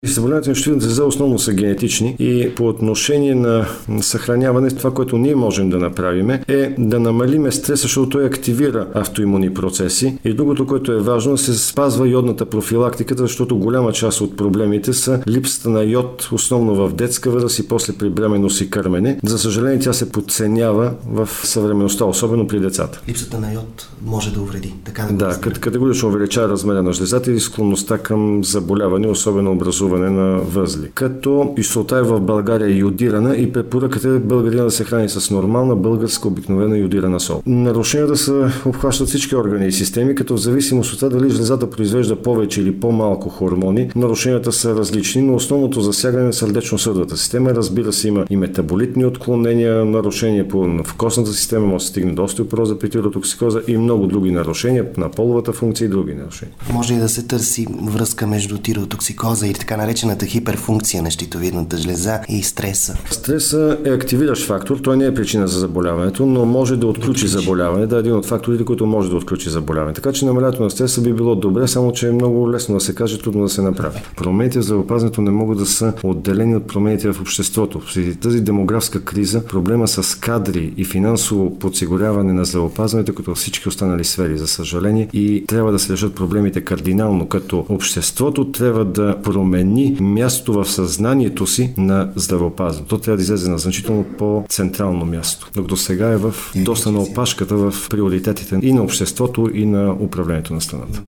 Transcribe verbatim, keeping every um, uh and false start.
Заболяванията на щитовидната жлеза основно са генетични и по отношение на съхраняване, това, което ние можем да направим, е да намалиме стреса, защото той активира автоимунни процеси. И другото, което е важно, се спазва йодната профилактиката, защото голяма част от проблемите са липсата на йод, основно в детска възраст и после при бременност и кърмене. За съжаление, тя се подценява в съвременността, особено при децата. Липсата на йод може да увреди. Така да, да категорично увеличава размера на жлезата и склонността към заболяване, особено образуване на възли. Като киселта е в България йодирана и препоръката е българина да се храни с нормална българска обикновена йодирана сол. Нарушенията са обхващат всички органи и системи, като в зависимост от това дали жлезата произвежда повече или по-малко хормони, нарушенията са различни, но основното засягане на сърдечно-съдовата система, разбира се, има и метаболитни отклонения, нарушения по в костната система, може да стигне до остеопороза, тиреотоксикоза и много други нарушения на половата функция и други нарушения. Може и да се търси връзка между тиреотоксикоза и така наречената хиперфункция на щитовидната жлеза и стреса. Стреса е активиращ фактор, той не е причина за заболяването, но може да отключи заболяване, да е един от факторите, които може да отключи заболяване. Така че намаляването на стреса би било добре, само че е много лесно да се каже, трудно да се направи. Промените в здравеопазването не могат да са отделени от промените в обществото. При тази демографска криза, проблема с кадри и финансово подсигуряване на здравеопазването, като всички останали сфери, за съжаление, и трябва да се решат проблемите кардинално, като обществото трябва да промени място в съзнанието си на здравеопазването. То трябва да излезе на значително по-централно място. Докато сега е в доста на опашката в приоритетите и на обществото, и на управлението на страната.